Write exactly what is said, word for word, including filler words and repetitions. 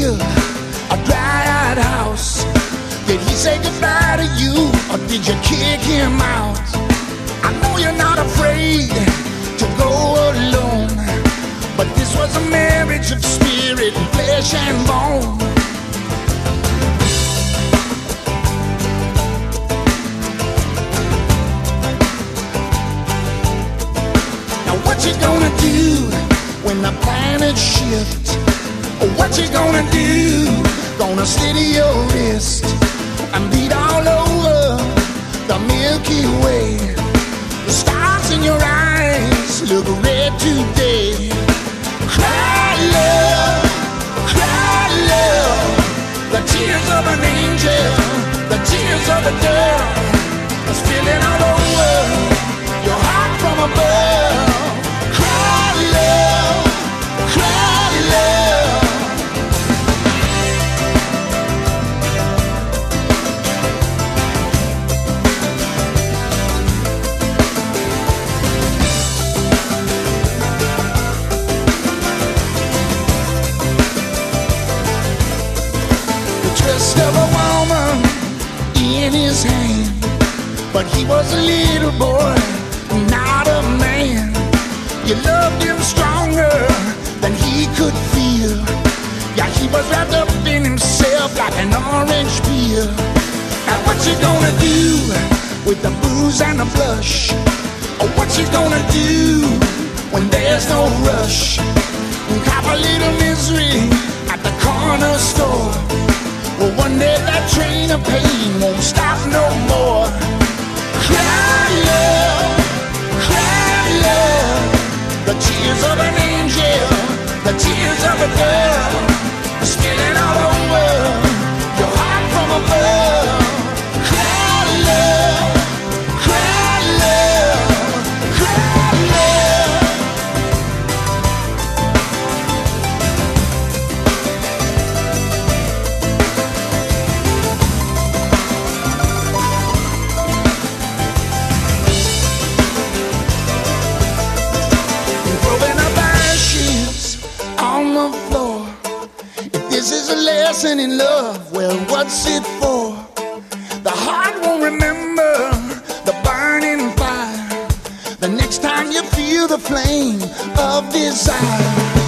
build a dry-eyed house? Did he say goodbye to you, or did you kick him out? I know you're not afraid to go alone, but this was a marriage of spirit, flesh and bone. Now what you gonna do when the planets shift? What you gonna do? Gonna steady your wrist and beat all over the Milky Way. The stars in your eyes look red today. Cry love, cry love, the tears of an angel, the tears of a girl, are spilling all over your heart from above. Cry love, cry love. Twist of a woman in his hand, but he was a little boy, not a man. You loved him stronger than he could feel. Yeah, he was wrapped up in himself like an orange peel. Now what you gonna do with the booze and the blush? Or what you gonna do when there's no rush? Cop a little misery at the corner store. Well, one day that train of pain won't stop no more. Cry love, cry love, the tears of an angel, the tears of a girl, spilling all over your heart from above. Cry love, cry love, cry love. This is a lesson in love, well, what's it for? The heart won't remember the burning fire the next time you feel the flame of desire.